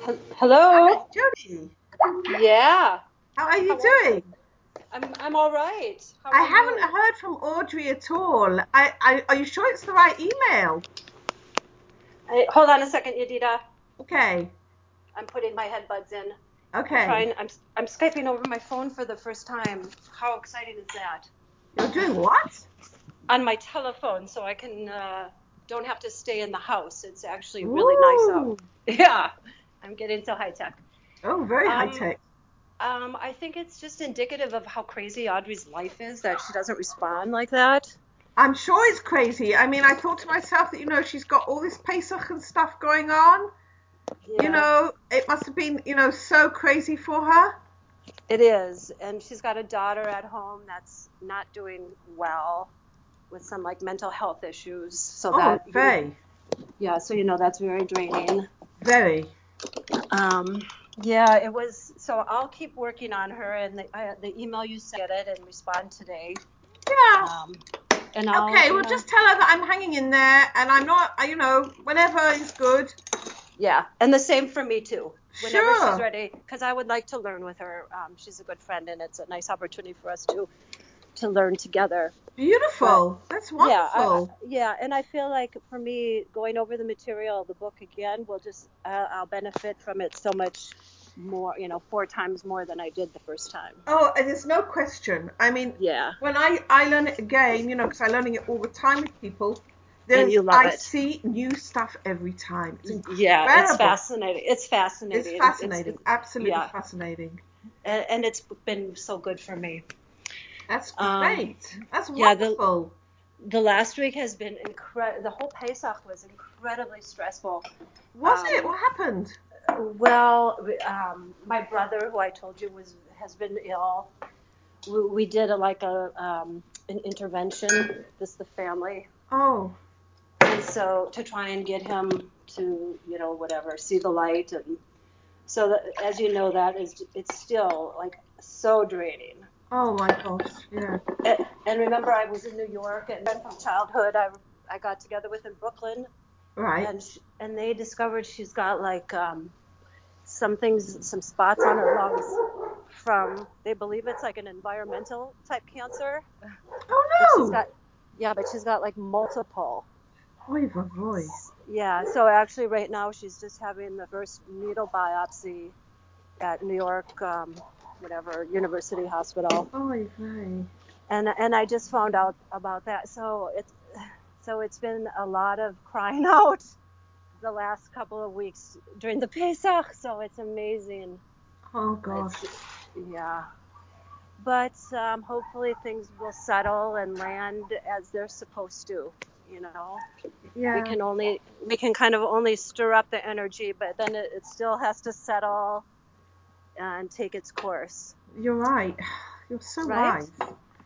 Hello. Hi, Jody. Yeah. How are you How are you? doing? I'm all right. How I are haven't you? heard from Audrey at all. Are you sure it's the right email? Hold on a second, Yadida. Okay, I'm putting my headbuds in. I'm okay. trying. I'm skyping over my phone for the first time. How exciting is that? You're doing what? On my telephone, so I can don't have to stay in the house. It's actually really nice out. Ooh. Yeah. I'm getting so high tech. Oh, very high Um, tech. I think it's just indicative of how crazy Audrey's life is that she doesn't respond like that. I'm sure it's crazy. I mean, I thought to myself that, she's got all this Pesach and stuff going on. Yeah. It must have been, so crazy for her. It is, and she's got a daughter at home that's not doing well with some like mental health issues. So Oh, that very, yeah, so that's very draining. very. Um, yeah, it was. So I'll keep working on her, and the email you sent it and respond today. Yeah. Um, and I'll, Okay, well, just tell her that I'm hanging in there and I'm not, whenever is good. yeah, and the same for me too. Whenever she's Sure. ready, because I would like to learn with her. She's a good friend, and it's a nice opportunity for us to learn together. But Beautiful. That's yeah, wonderful. yeah, and I feel like for me, going over the material, the book again, will just I'll benefit from it so much more, 4 times more than I did the first time. Oh, and there's no question. I mean, Yeah, when I learn it again, because I'm learning it all the time with people, and you love I it. see new stuff every time. It's Yeah, it's incredible. fascinating. It's It's fascinating. fascinating. Absolutely Yeah, fascinating. and it's been so good for me. That's Um, great. That's yeah, the wonderful. the last week has been incredible. The whole Pesach was incredibly stressful. Was it? Um, What happened? well, my brother, who I told you has been ill. We did an intervention, this the family, Oh, and so to try and get him to whatever see the light, and so that, as you know, it's still like so draining. oh my gosh. Yeah. And remember, I was in New York, and then from childhood, I got together with in Brooklyn, Right. and they discovered she's got like some spots on her lungs from, they believe it's like an environmental type cancer, Oh but she's no. got, yeah, but she's got like multiple. Oy vavoy. Yeah, so actually right now she's just having the first needle biopsy at New York, whatever, University Hospital. Oy vey. And I just found out about that. So it's been a lot of crying out the last couple of weeks during the Pesach, so it's amazing. Oh It's gosh. yeah. But hopefully things will settle and land as they're supposed to. You know, we Yeah, can only we can kind of only stir up the energy, but then it still has to settle and take its course, you're right. You're so right? wise.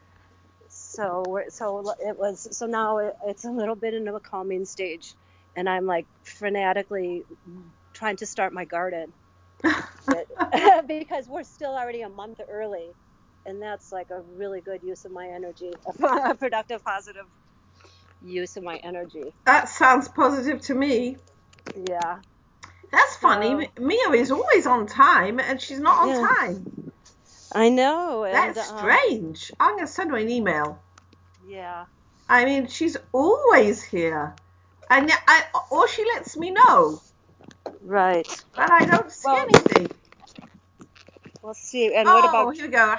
So now it's a little bit into a calming stage, and I'm like frenetically trying to start my garden, because we're still already a month early, and that's like a really good use of my energy, a productive, positive use of my energy. That sounds positive to me. Yeah. That's funny. So Mia is always on time and she's not on yeah, time. I know, and That's strange. I'm going to send her an email. yeah, I mean, she's always here. And or she lets me know, right. but I don't see Well, anything. we'll see. And what Oh, about here we go.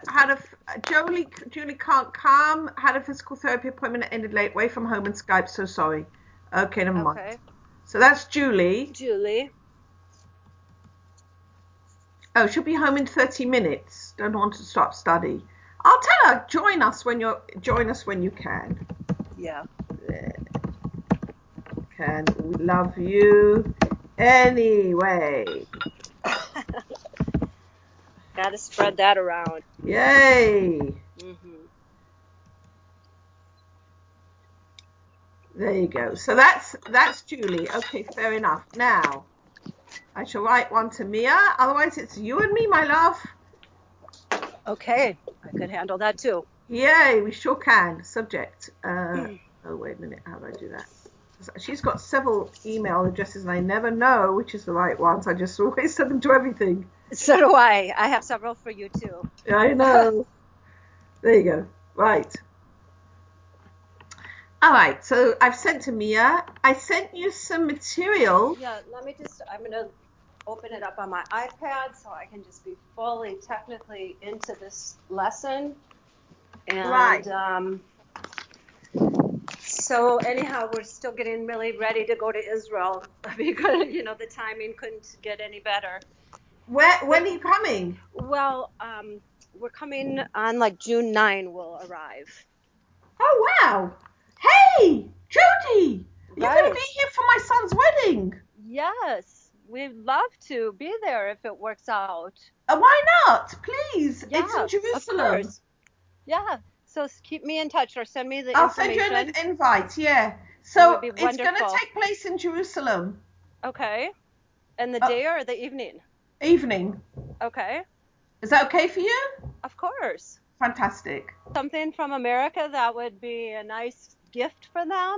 Julie can't come. Had a physical therapy appointment that ended late. Away from home and Skype. So sorry. Okay, never mind. okay, So that's Julie. Julie? Oh, she'll be home in 30 minutes. Don't want to stop study. I'll tell her, join us when you can. Yeah. Can we love you anyway? Got to spread that around. Yay! Hmm. There you go. So that's Julie. Okay, fair enough. Now I shall write one to Mia. Otherwise, it's you and me, my love. Okay, I could handle that too. Yay, we sure can. Subject. Oh, wait a minute. How do I do that? she's got several email addresses and I never know which is the right one. So I just always send them to everything. So do I. I have several for you too. I know. There you go. Right. All right. So I've sent to Mia. I sent you some material. Yeah, I'm going to open it up on my iPad so I can just be fully technically into this lesson. And Right. So anyhow, we're still getting really ready to go to Israel because, the timing couldn't get any better. When are you coming? Well, we're coming on like June 9 we'll arrive. Oh, wow. Hey, Jody, you're going to Right. be here for my son's wedding. Yes, we'd love to be there if it works out. Why not? Please. Yeah, It's in of Jerusalem. course. Yeah. So keep me in touch or send me the I'll send you an information. invite, yeah. It So would be it's going to wonderful. take place in Jerusalem. Okay. And the day or the evening? Evening. Okay. Is that okay for you? Of course. Fantastic. Something from America that would be a nice gift for them?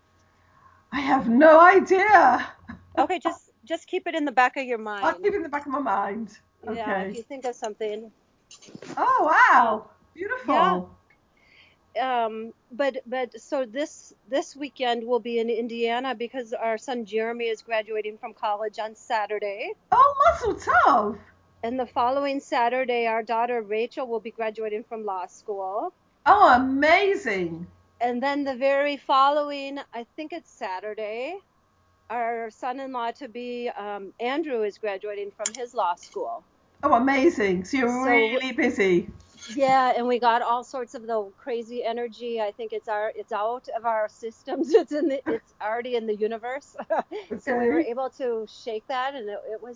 I have no idea. Okay, just keep it in the back of your mind. I'll keep it in the back of my mind. Yeah, if Okay. you think of something. Oh, wow. Beautiful. Yeah. But so this weekend we'll be in Indiana because our son Jeremy is graduating from college on Saturday. Oh, mazel tov. And the following Saturday our daughter Rachel will be graduating from law school. Oh, amazing. And then the very following, I think it's Saturday, our son-in-law to be Andrew is graduating from his law school. Oh, amazing. So you're really busy. Yeah, and we got all sorts of the crazy energy. I think it's out of our systems. It's already in the universe. Okay. So we were able to shake that, and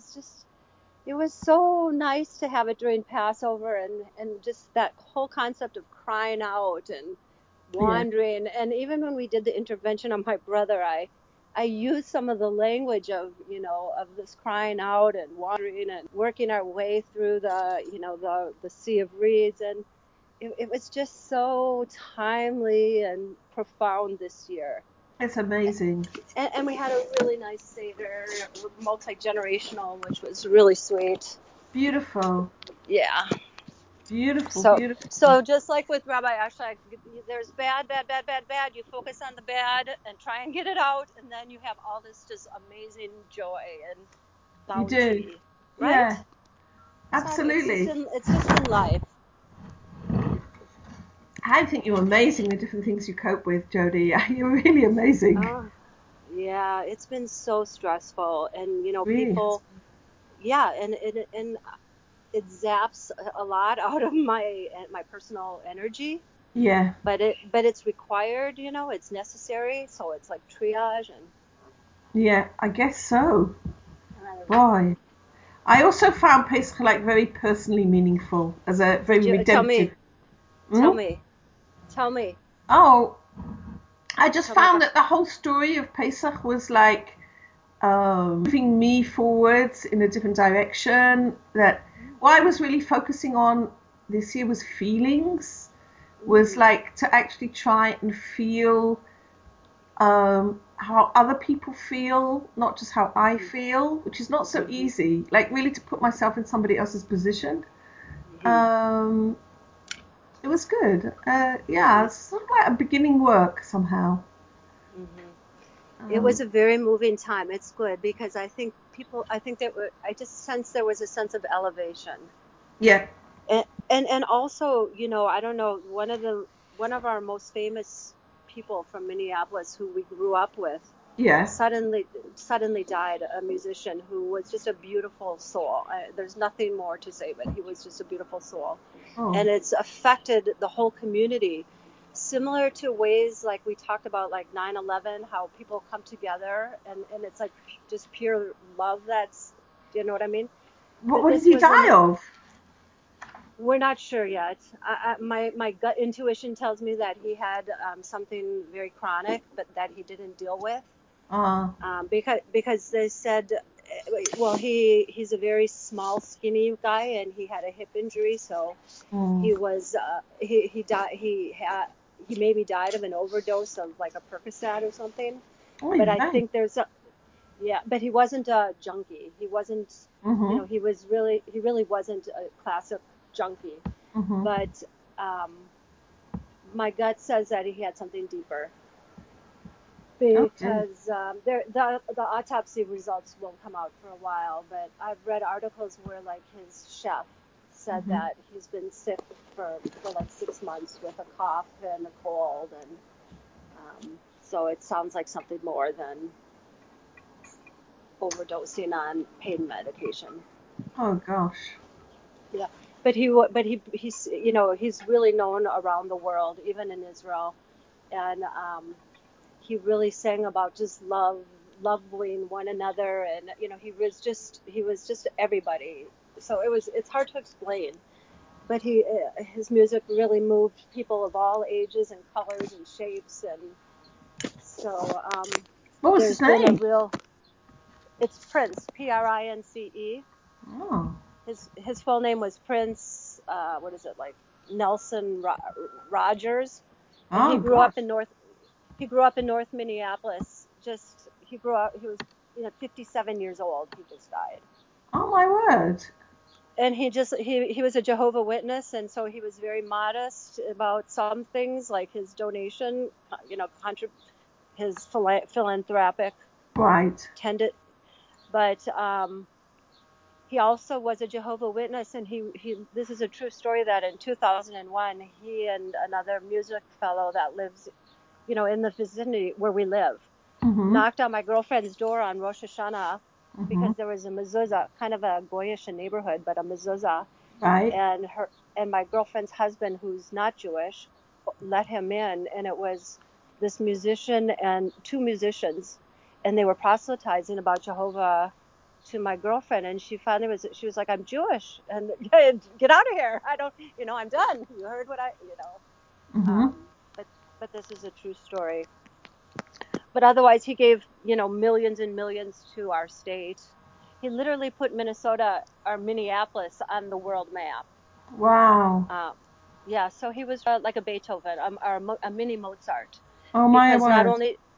it was so nice to have it during Passover and just that whole concept of crying out and wandering. Yeah. And even when we did the intervention on my brother, I used some of the language of this crying out and wandering and working our way through the sea of reeds, and it was just so timely and profound this year. It's amazing. And we had a really nice Seder, multi-generational, which was really sweet. Beautiful. Yeah. Beautiful. So just like with Rabbi Ashlag, there's bad. You focus on the bad and try and get it out, and then you have all this just amazing joy and bounty. You do. Right? Yeah. Absolutely. So it's just in life. I think you're amazing, the different things you cope with, Jody. You're really amazing. Yeah, it's been so stressful, and really? People. Yeah, and it zaps a lot out of my personal energy. Yeah. But it's required, it's necessary. So it's like triage and. Yeah, I guess so. Boy. I also found Pesach very personally meaningful, as a very redemptive. Tell me. Oh, I just found that the whole story of Pesach was like moving me forwards in a different direction. That what I was really focusing on this year was feelings, was like to actually try and feel how other people feel, not just how I feel, which is not so easy. Like really to put myself in somebody else's position. It was good. Yeah, it's sort of like a beginning work somehow. It was a very moving time. It's good because I think I just sensed there was a sense of elevation. Yeah. And also, I don't know, one of our most famous people from Minneapolis who we grew up with. Yeah. Suddenly died, a musician who was just a beautiful soul. There's nothing more to say, but he was just a beautiful soul. Oh. And it's affected the whole community, similar to ways like we talked about, like 9/11, how people come together and it's like just pure love. That's, you know what I mean? What did he die of? We're not sure yet. My gut intuition tells me that he had something very chronic, but that he didn't deal with. Because they said, well, he's a very small, skinny guy, and he had a hip injury, so he was he maybe died of an overdose of like a Percocet or something. Oh, But I right. think yeah, but he wasn't a junkie. He wasn't, Mhm. he really wasn't a classic junkie. Mhm. But um, my gut says that he had something deeper Okay. because the autopsy results won't come out for a while. But I've read articles where like his chef said Mhm. that he's been sick for like 6 months with a cough and a cold, and so it sounds like something more than overdosing on pain medication. Oh gosh. Yeah, but he's he's really known around the world, even in Israel, and he really sang about just loving one another, and he was just everybody. So it's hard to explain, but his music really moved people of all ages and colors and shapes, and so What was his there's been a name? real it's Prince, Prince. Oh. His full name was Prince. What is it like? Nelson Rogers, and Oh gosh. He grew up in North Minneapolis. He grew up. He was 57 years old. He just died, Oh my word. and he was a Jehovah Witness, and so he was very modest about some things like his donation, his philanthropic Right. tended, but he also was a Jehovah Witness, and this is a true story that in 2001 he and another music fellow that lives, in the vicinity where we live, Mhm. knocked on my girlfriend's door on Rosh Hashanah Mhm. because there was a mezuzah, kind of a goyish neighborhood, but a mezuzah, Right. and my girlfriend's husband, who's not Jewish, let him in, and it was this musician and two musicians, and they were proselytizing about Jehovah to my girlfriend, and she was like, I'm Jewish, and get out of here. I don't, I'm done. You heard what Mhm. um, but this is a true story. But otherwise, he gave, millions and millions to our state. He literally put Minnesota or Minneapolis on the world map. Wow. Um, yeah, so he was like a Beethoven, or a mini Mozart, Oh my because word.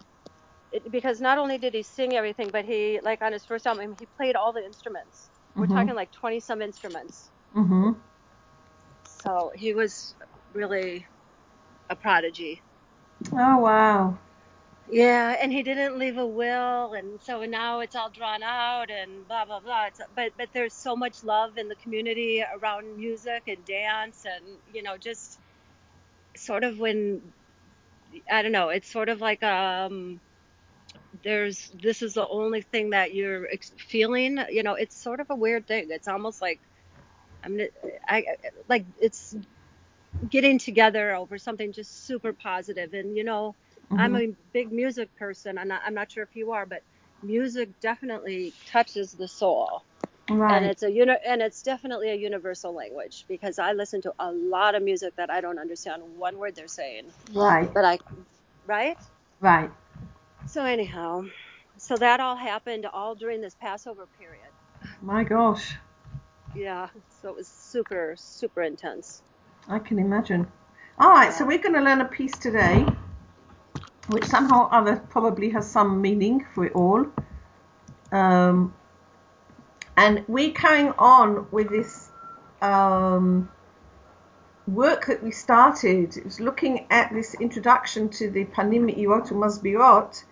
not only did he sing everything, but he, like on his first album, he played all the instruments. We're Mhm. talking like 20 some instruments. Mhm. So he was really a prodigy. Oh wow. Yeah, and he didn't leave a will, and so now it's all drawn out and blah blah blah. But there's so much love in the community around music and dance, and just sort of when I don't know, it's sort of like this is the only thing that you're feeling. It's sort of a weird thing. It's almost like I'm I like it's getting together over something just super positive. And I'm Mhm. a big music person. I'm not sure if you are, but music definitely touches the soul. And Right. it's definitely a universal language, because I listen to a lot of music that I don't understand one word they're saying, Right. but right? Right. So anyhow, so that all happened all during this Passover period. My gosh. Yeah, so it was super super intense. I can imagine. All right. So Yeah. we're going to learn a piece today, which somehow or other probably has some meaning for it all. Um, and we're carrying on with this work that we started. It was looking at this introduction to the Panim Me'irot U'Masbirot,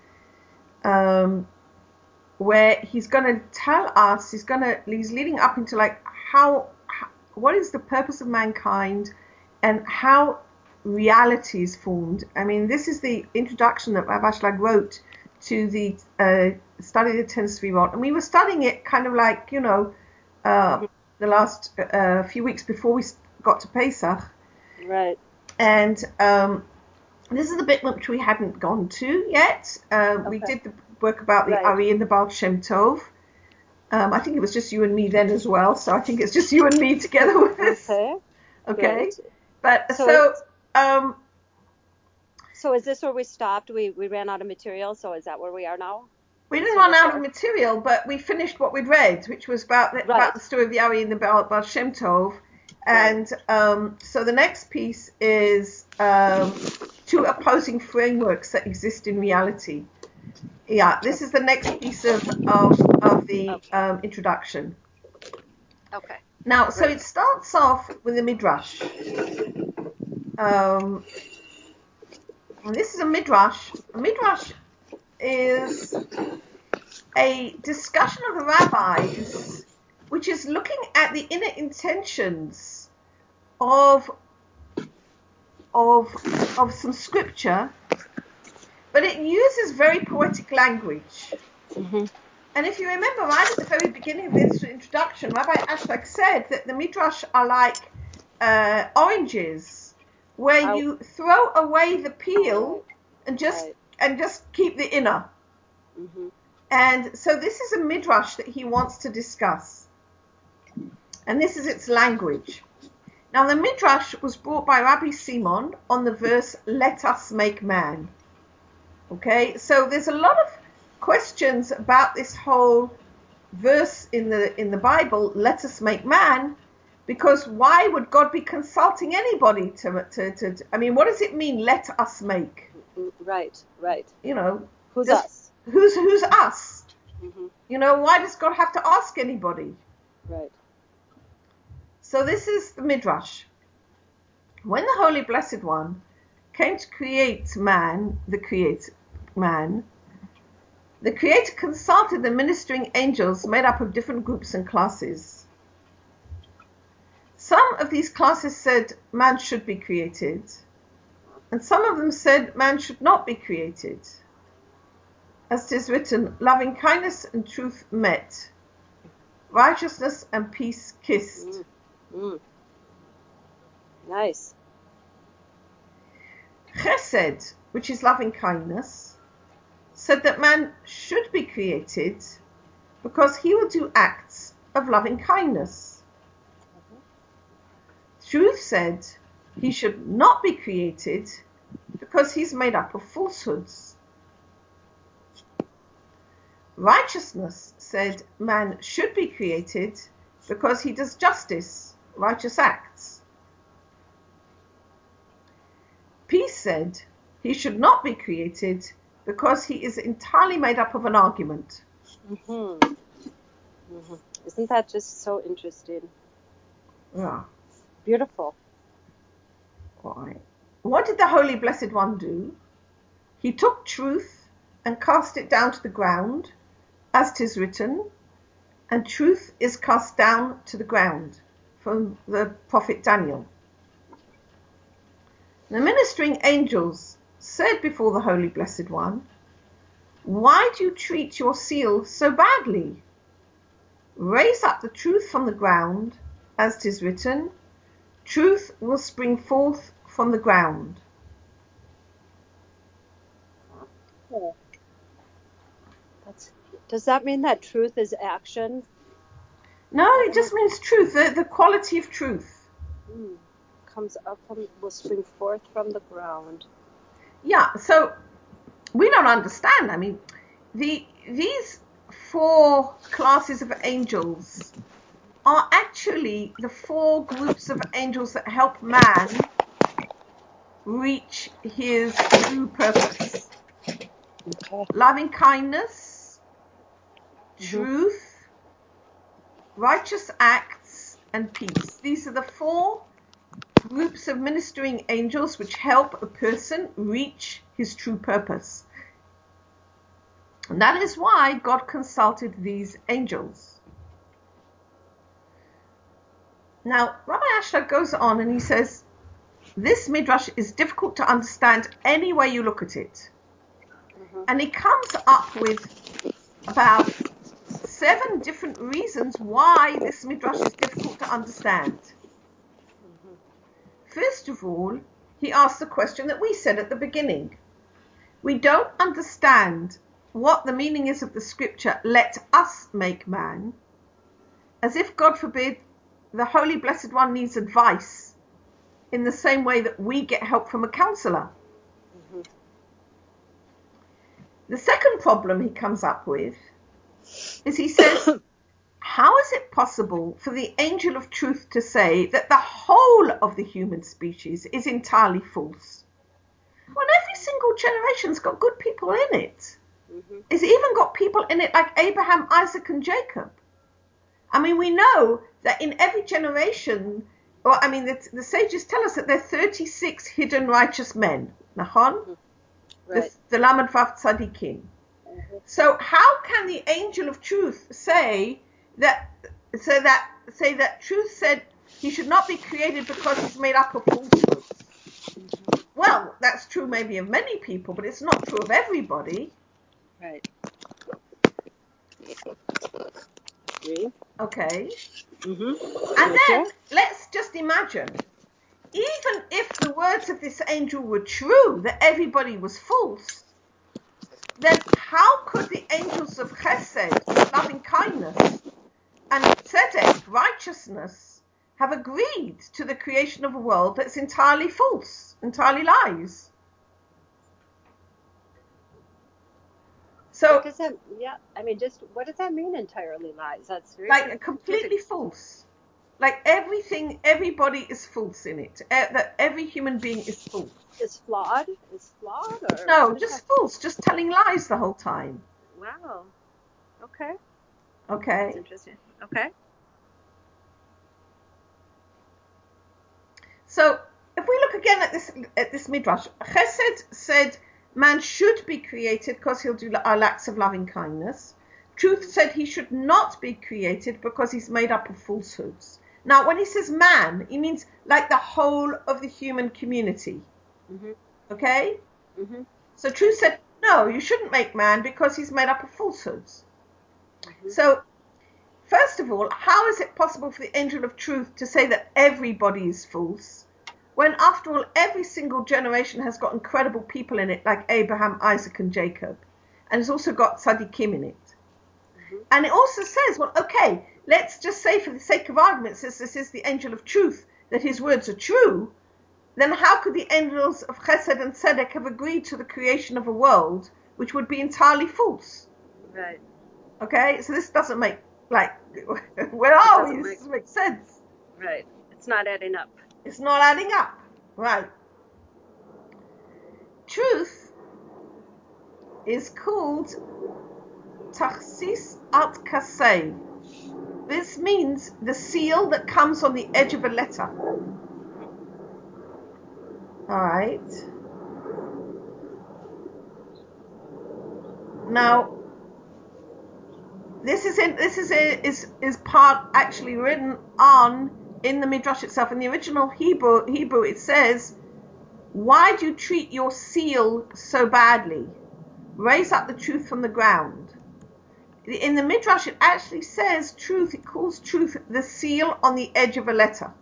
where he's going to tell us, he's leading up into like what is the purpose of mankind and how reality is formed. I mean, this is the introduction that Rav Ashlag wrote to the study of the Ten Sfirot, and we were studying it kind of like, Hmm. the last few weeks before we got to Pesach. Right. And this is the bit which we hadn't gone to yet. We Okay. did the work about the Right. Ari and the Baal Shem Tov. I think it was just you and me then as well, so I think it's just you and me together with this. Okay. Okay, Great. but So it, um, so is this where we stopped? We ran out of material. So is that where we are now? we didn't So run we're out of material, but we finished what we'd read, which was about right. the story of the Ari and the Baal Shem Tov. Right. And so the next piece is two opposing frameworks that exist in reality. Yeah, this is the next piece of the introduction. Okay. Now, so it starts off with a midrash. And this is a midrash. A midrash is a discussion of the rabbis, which is looking at the inner intentions of some scripture, but it uses very poetic language. Mm-hmm. And if you remember right at the very beginning of this introduction, Rabbi Ashlag said that the midrash are like oranges, where you throw away the peel and just keep the inner. Mm-hmm. And so this is a midrash that he wants to discuss, and this is its language. Now the midrash was brought by Rabbi Simon on the verse "Let us make man." Okay, so there's a lot of questions about this whole verse in the Bible, "Let us make man," because why would God be consulting anybody to I mean, what does it mean, "Let us make"? Right. You know, who's us? Who's us? Mm-hmm. You know, why does God have to ask anybody? Right. So this is the midrash. When the Holy Blessed One came to create man, the Creator consulted the ministering angels made up of different groups and classes. Some of these classes said man should be created, and some of them said man should not be created. As 'tis written, loving kindness and truth met, righteousness and peace kissed. Nice. Chesed, which is loving kindness, said that man should be created because he will do acts of loving kindness. Truth said he should not be created because he's made up of falsehoods. Righteousness said man should be created because he does justice, righteous acts. Peace said he should not be created because he is entirely made up of an argument. Mm-hmm. Mm-hmm. Isn't that just so interesting? Yeah. Beautiful. Right. What did the Holy Blessed One do? He took truth and cast it down to the ground, as 'tis written, and truth is cast down to the ground, from the prophet Daniel. The ministering angels said before the Holy Blessed One, why do you treat your seal so badly? Raise up the truth from the ground, as 'tis written, truth will spring forth from the ground. Yeah. Does that mean that truth is action? No, it just means truth, the quality of truth. Comes up will spring forth from the ground. Yeah, so we don't understand. I mean, these four classes of angels are actually the four groups of angels that help man reach his true purpose. Okay. Loving kindness, truth, righteous acts, and peace. These are the four groups of ministering angels which help a person reach his true purpose. And that is why God consulted these angels. Now, Rabbi Ashlag goes on and he says, this midrash is difficult to understand any way you look at it. And he comes up with about 7 different reasons why this midrash is difficult to understand. First of all, he asks the question that we said at the beginning. We don't understand what the meaning is of the scripture, let us make man, as if, God forbid, the Holy Blessed One needs advice in the same way that we get help from a counselor. The second problem he comes up with is he says, how is it possible for the angel of truth to say that the whole of the human species is entirely false when every single generation's got good people in it? It's even got people in it like Abraham, Isaac, and Jacob. I mean, we know that in every generation, the sages tell us that there are 36 hidden righteous men. Nachon? Right. The Lamed Vav Tzadikim. So how can the angel of truth say that truth said he should not be created because he's made up of falsehoods? Well, that's true maybe of many people, but it's not true of everybody. Right. Okay. Mm-hmm. And then let's just imagine, even if the words of this angel were true, that everybody was false, then how could the angels of Chesed, loving kindness, and Tzedek, righteousness, have agreed to the creation of a world that's entirely false, entirely lies? So, what does that? Yeah, I mean, just what does that mean? Entirely lies. That's very like completely false. Like everything, everybody is false in it. That every human being is false. Is flawed? Is flawed or no, just false, just telling lies the whole time. Wow. Okay. Okay. That's interesting. Okay. So if we look again at this midrash, Chesed said man should be created because he'll do acts of loving kindness. Truth said he should not be created because he's made up of falsehoods. Now, when he says man, he means like the whole of the human community. Okay? So truth said, no, you shouldn't make man because he's made up of falsehoods. So, first of all, how is it possible for the angel of truth to say that everybody is false, when after all, every single generation has got incredible people in it, like Abraham, Isaac, and Jacob, and it's also got tzaddikim in it. And it also says, well, okay, let's just say for the sake of argument, since this is the angel of truth, that his words are true, then how could the angels of Chesed and Tzedek have agreed to the creation of a world which would be entirely false? Right. Okay, so this doesn't make, where are we? This doesn't make sense. Right. It's not adding up. It's not adding up. Right. Truth is called Tachsis at Kasei. This means the seal that comes on the edge of a letter. Alright. Now, this is part actually written on in the Midrash itself. In the original Hebrew it says, why do you treat your seal so badly? Raise up the truth from the ground. In the Midrash it actually says truth, it calls truth the seal on the edge of a letter.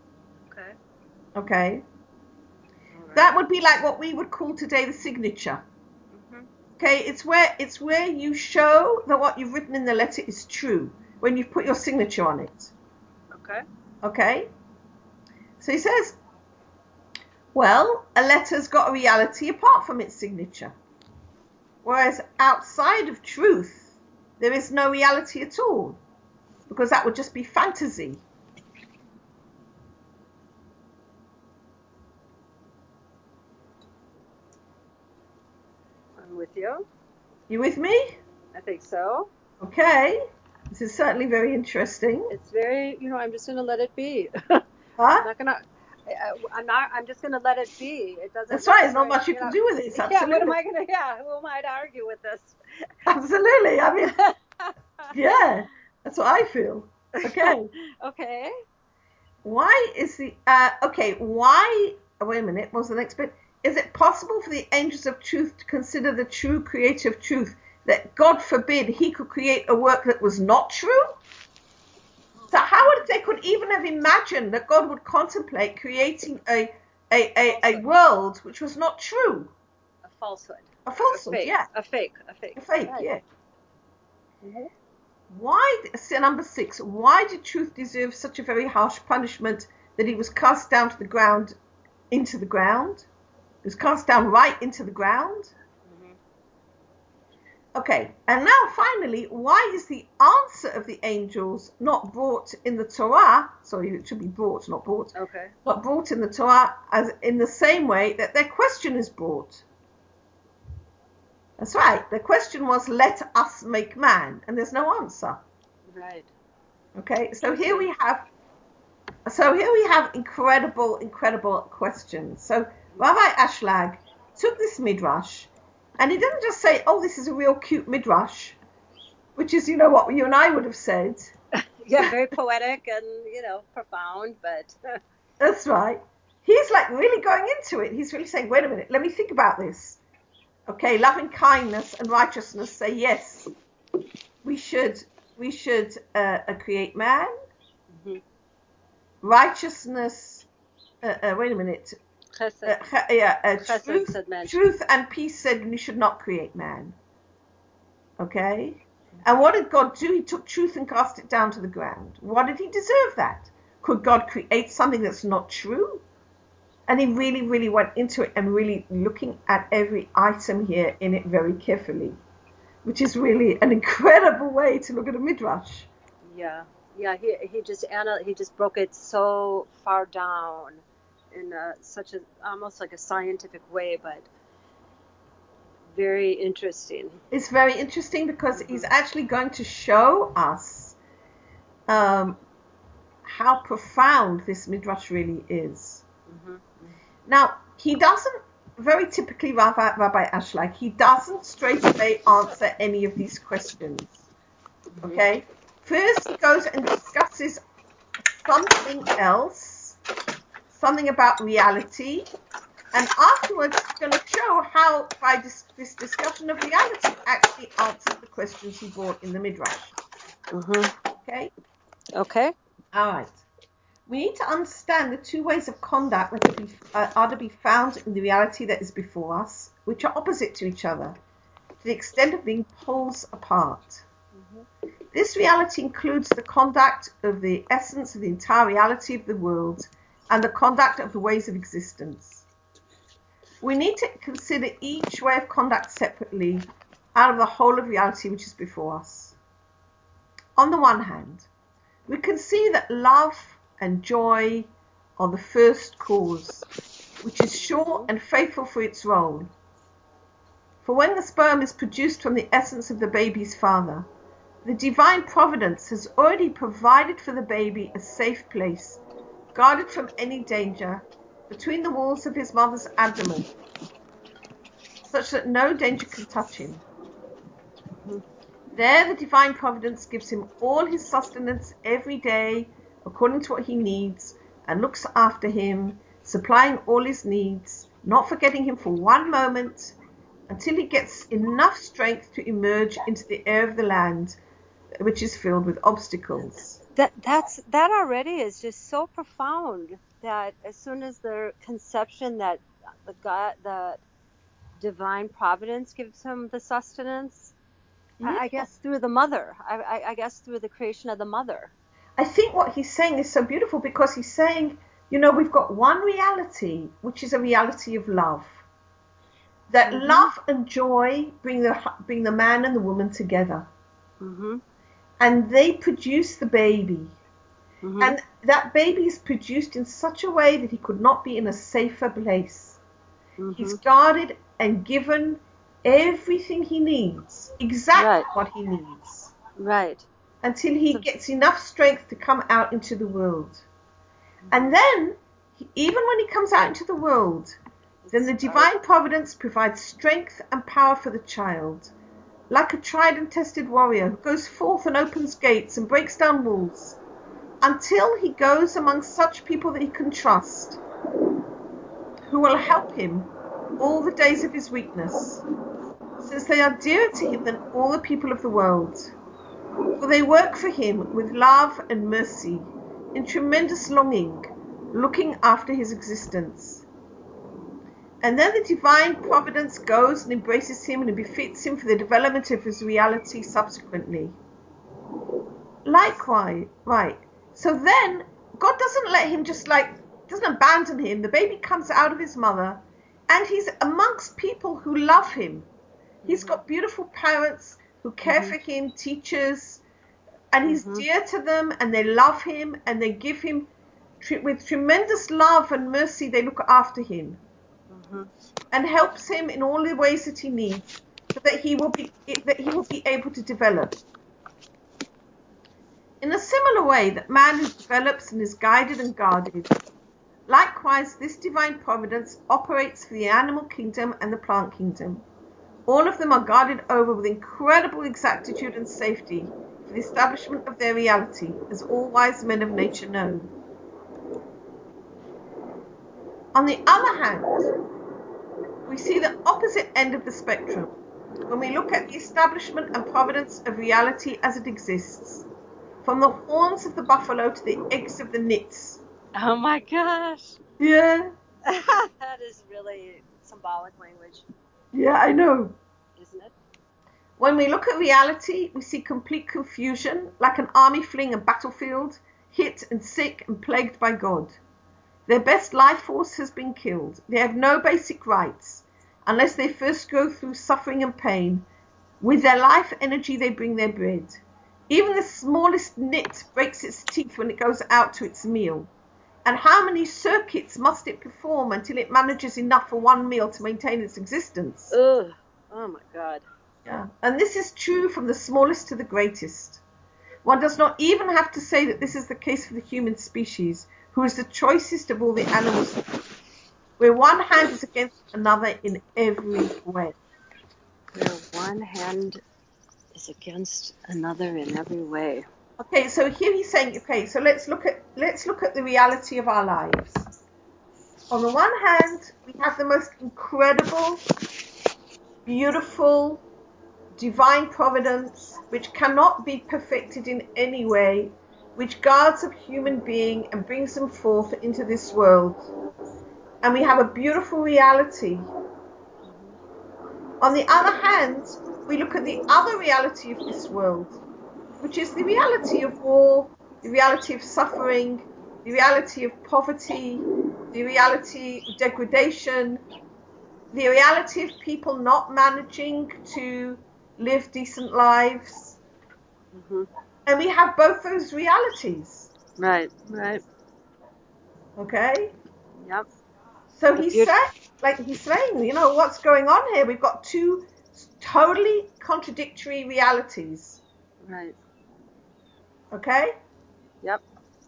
Okay. Right. That would be like what we would call today the signature. Okay, it's where you show that what you've written in the letter is true, when you've put your signature on it. Okay? So he says, well, a letter's got a reality apart from its signature. Whereas outside of truth, there is no reality at all, because that would just be fantasy. I'm with you. You with me? I think so. Okay. This is certainly very interesting. It's very, I'm just going to let it be. Huh? I'm just going to let it be. It doesn't. That's right. There's not much you can do with it. Absolutely. Yeah. What am I going to? Yeah. Who am I to argue with this? Absolutely. I mean, yeah. That's what I feel. Okay. Okay. Why is wait a minute, what was the next bit? Is it possible for the angels of truth to consider the true creator of truth that God forbid he could create a work that was not true? So how would they could even have imagined that God would contemplate creating a world which was not true? A falsehood. A falsehood, yeah. A fake, right. Yeah. Why, number 6, why did truth deserve such a very harsh punishment that he was cast down to the ground, into the ground? He was cast down right into the ground? Okay, and now finally, why is the answer of the angels not brought in the Torah? Sorry, it should be brought, not brought. Okay. Not brought in the Torah as in the same way that their question is brought. That's right. The question was, let us make man, and there's no answer. Right. Okay, so here we have incredible questions. So Rabbi Ashlag took this midrash, and he didn't just say, "Oh, this is a real cute midrash," which is, what you and I would have said. Yeah, very poetic and, profound, but That's right. He's like really going into it. He's really saying, "Wait a minute, let me think about this." Okay, loving kindness and righteousness say yes. We should create man. mm-hmm. Righteousness. Wait a minute. Truth and peace said we should not create man. Okay? And what did God do? He took truth and cast it down to the ground. What did he deserve that? Could God create something that's not true? And he really, really went into it and really looking at every item here in it very carefully, which is really an incredible way to look at a midrash. Yeah. He just broke it so far down in such a almost like a scientific way, but very interesting. It's very interesting because he's actually going to show us how profound this midrash really is. Mm-hmm. Now, he doesn't, very typically Rabbi Ashlag, he doesn't straight away answer any of these questions. Okay? First, he goes and discusses something else, something about reality, and afterwards he's going to show how, by this discussion of reality, actually answers the questions he brought in the midrash. Mm-hmm. Okay? Okay. All right. We need to understand the two ways of conduct that are to be found in the reality that is before us, which are opposite to each other, to the extent of being poles apart. Mm-hmm. This reality includes the conduct of the essence of the entire reality of the world and the conduct of the ways of existence. We need to consider each way of conduct separately out of the whole of reality which is before us. On the one hand, we can see that love and joy are the first cause, which is sure and faithful for its role. For when the sperm is produced from the essence of the baby's father, the divine providence has already provided for the baby a safe place, guarded from any danger, between the walls of his mother's abdomen, such that no danger can touch him. There the divine providence gives him all his sustenance every day, according to what he needs, and looks after him, supplying all his needs, not forgetting him for one moment, until he gets enough strength to emerge into the air of the land, which is filled with obstacles. That already is just so profound that as soon as the conception that the divine providence gives him the sustenance, yeah. I guess through the mother. I guess through the creation of the mother. I think what he's saying is so beautiful because he's saying, we've got one reality, which is a reality of love. That mm-hmm. love and joy bring the man and the woman together. Mm-hmm. And they produce the baby. Mm-hmm. And that baby is produced in such a way that he could not be in a safer place. Mm-hmm. He's guarded and given everything he needs, exactly what he needs. Right. Until he gets enough strength to come out into the world. And then, even when he comes out into the world, then the divine providence provides strength and power for the child, like a tried and tested warrior who goes forth and opens gates and breaks down walls, until he goes among such people that he can trust, who will help him all the days of his weakness, since they are dearer to him than all the people of the world. For they work for him with love and mercy, in tremendous longing, looking after his existence. And then the divine providence goes and embraces him and befits him for the development of his reality subsequently. Likewise, right. So then, God doesn't let him doesn't abandon him. The baby comes out of his mother, and he's amongst people who love him. He's got beautiful parents who care for him, teachers, and he's dear to them, and they love him, and they give him, with tremendous love and mercy, they look after him and helps him in all the ways that he needs, so that he will be able to develop. In a similar way that man develops and is guided and guarded, likewise this divine providence operates for the animal kingdom and the plant kingdom. All of them are guarded over with incredible exactitude and safety for the establishment of their reality, as all wise men of nature know. On the other hand, we see the opposite end of the spectrum when we look at the establishment and providence of reality as it exists, from the horns of the buffalo to the eggs of the nits. Oh my gosh. Yeah. That is really symbolic language. Yeah, I know. Isn't it? When we look at reality, we see complete confusion, like an army fleeing a battlefield, hit and sick and plagued by God. Their best life force has been killed. They have no basic rights, unless they first go through suffering and pain. With their life energy, they bring their bread. Even the smallest nit breaks its teeth when it goes out to its meal. And how many circuits must it perform until it manages enough for one meal to maintain its existence? Ugh. Oh my God. Yeah. And this is true from the smallest to the greatest. One does not even have to say that this is the case for the human species, who is the choicest of all the animals, where one hand is against another in every way. Where one hand is against another in every way. Okay, so here he's saying, okay, so let's look at the reality of our lives. On the one hand, we have the most incredible, beautiful, divine providence, which cannot be perfected in any way, which guards a human being and brings them forth into this world. And we have a beautiful reality. On the other hand, we look at the other reality of this world, which is the reality of war, the reality of suffering, the reality of poverty, the reality of degradation, the reality of people not managing to live decent lives. Mm-hmm. And we have both those realities. Right. Okay? Yep. So he's saying, you know, what's going on here? We've got two totally contradictory realities. Right. Okay? Yep.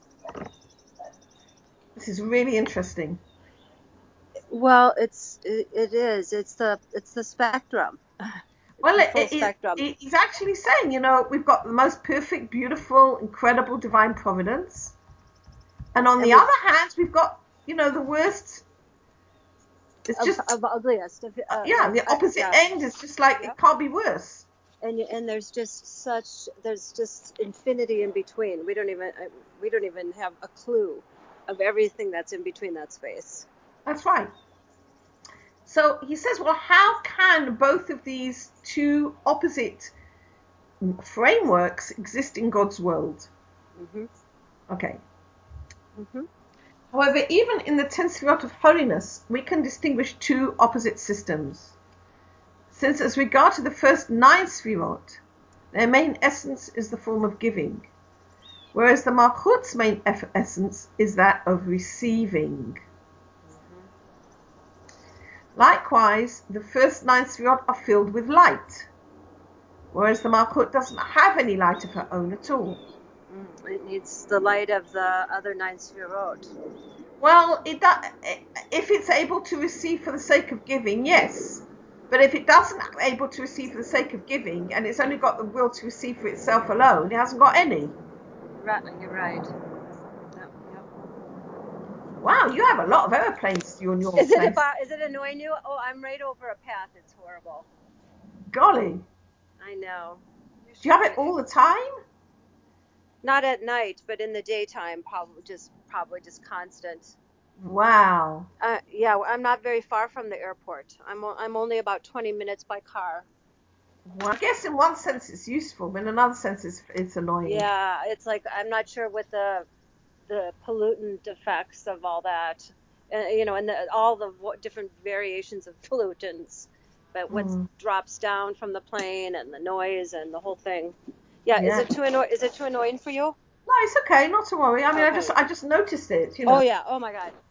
This is really interesting. Well, it is. It's the spectrum. Well, Spectrum. he's actually saying, you know, we've got the most perfect, beautiful, incredible divine providence. And on the other hand, we've got, you know, the worst. It's just of ugliest. the opposite end is just like it can't be worse. And there's just infinity in between. We don't even have a clue of everything that's in between that space. That's right. So he says, well, how can both of these two opposite frameworks exist in God's world? Mm-hmm. Okay. Mm-hmm. However, even in the 10 Sefirot of holiness, we can distinguish two opposite systems. Since as regard to the first 9 Sefirot, their main essence is the form of giving, whereas the Malchut's main essence is that of receiving. Likewise, the first 9 Sefirot are filled with light, whereas the Malchut doesn't have any light of her own at all. It needs the light of the other 9 Sefirot. Well, if it's able to receive for the sake of giving, yes. But if it doesn't able to receive for the sake of giving, and it's only got the will to receive for itself alone, it hasn't got any. Right, you're right. Yep. Wow, you have a lot of airplanes on your place. Is it annoying you? Oh, I'm right over a path. It's horrible. Golly. I know. Do you have it all the time? Not at night, but in the daytime, probably just constant. Wow. Yeah, I'm not very far from the airport. I'm only about 20 minutes by car. Well, I guess in one sense it's useful, but in another sense it's annoying. Yeah, it's like I'm not sure what the pollutant effects of all that, and all the different variations of pollutants, but what drops down from the plane and the noise and the whole thing. Yeah. Is it too annoying for you? No, it's okay, not to worry. I mean, okay. I just noticed it, you know. Oh yeah. Oh my God.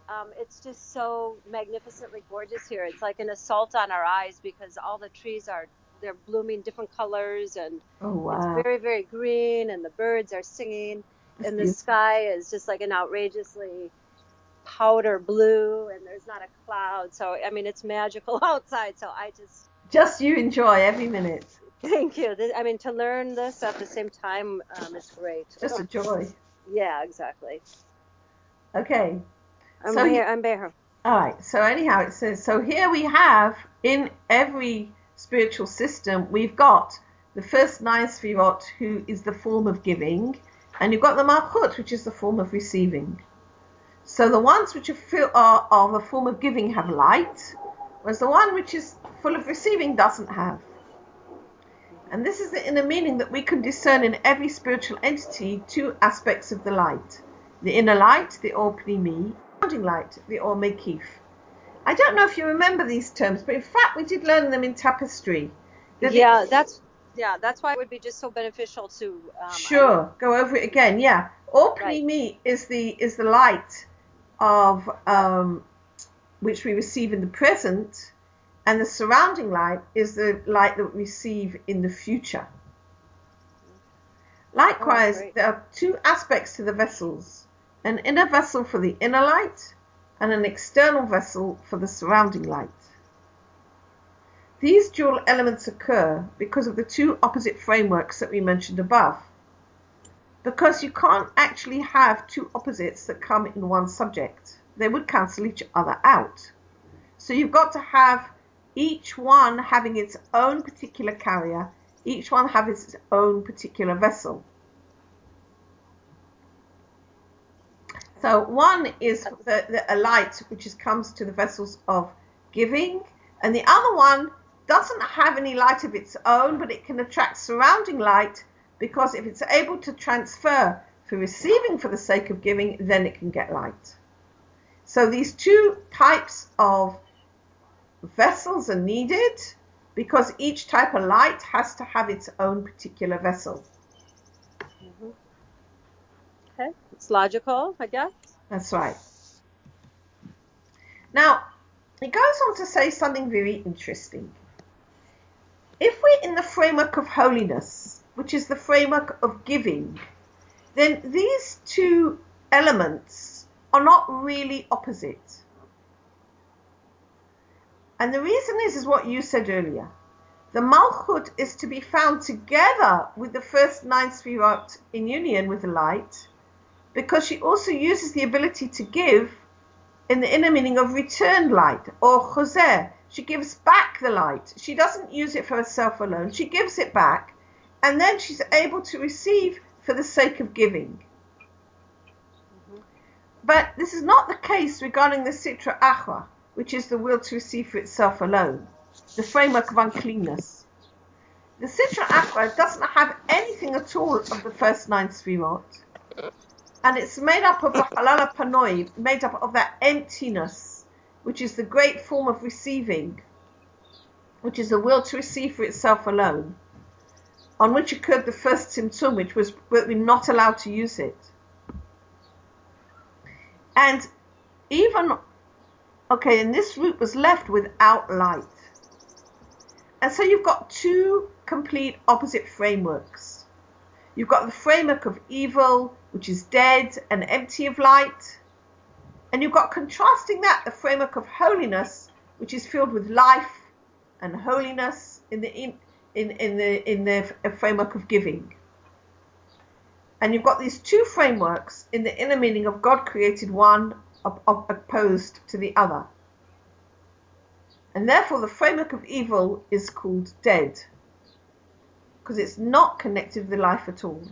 it's just so magnificently gorgeous here. It's like an assault on our eyes because all the trees they're blooming different colors, and Oh, it's wow. very, very green, and the birds are singing, That's and the beautiful. sky is just like an outrageously powder blue, and there's not a cloud. So, I mean, it's magical outside. So I Just you enjoy every minute. thank you. I mean, to learn this at the same time is great. Just a joy. Yeah, exactly. Okay. I'm So, here. I'm there. all right. So anyhow, it says, so here we have in every spiritual system, we've got the first 9 Sfirot, who is the form of giving, and you've got the Malchut, which is the form of receiving. So the ones which are the form of giving have light, whereas the one which is full of receiving doesn't have. And this is the inner meaning that we can discern in every spiritual entity 2 aspects of the light. The inner light, the Or Pnimi, surrounding light, the Or Mekif. I don't know if you remember these terms, but in fact we did learn them in tapestry. Yeah, that's why it would be just so beneficial to Sure, go over it again. Yeah, Or right. Pnimi is the light of which we receive in the present, and the surrounding light is the light that we receive in the future. Likewise, there are 2 aspects to the vessels: an inner vessel for the inner light and an external vessel for the surrounding light. These dual elements occur because of the 2 opposite frameworks that we mentioned above. Because you can't actually have 2 opposites that come in one subject. They would cancel each other out. So you've got to have each one having its own particular carrier, each one having its own particular vessel. So one is a light which comes to the vessels of giving, and the other one doesn't have any light of its own, but it can attract surrounding light, because if it's able to transfer for receiving for the sake of giving, then it can get light. So these 2 types of vessels are needed because each type of light has to have its own particular vessel. Mm-hmm. Okay, it's logical, I guess. That's right. Now, it goes on to say something very interesting. If we're in the framework of holiness, which is the framework of giving, then these 2 elements are not really opposite. And the reason is what you said earlier. The Malchut is to be found together with the first 9 Sfirot in union with the light, because she also uses the ability to give in the inner meaning of returned light, or choser. She gives back the light. She doesn't use it for herself alone. She gives it back, and then she's able to receive for the sake of giving. Mm-hmm. But this is not the case regarding the Sitra Achra, which is the will to receive for itself alone, the framework of uncleanness. The Sitra Achra doesn't have anything at all of the first 9 Sfirot, and it's made up of the Halal Panoi, made up of that emptiness, which is the great form of receiving, which is the will to receive for itself alone, on which occurred the first Tzimtzum, which was we're not allowed to use it. And and this root was left without light. And so you've got 2 complete opposite frameworks. You've got the framework of evil, which is dead and empty of light. And you've got, contrasting that, the framework of holiness, which is filled with life and holiness in the framework of giving. And you've got these 2 frameworks in the inner meaning of God created one opposed to the other. And therefore the framework of evil is called dead, because it's not connected with the life at all.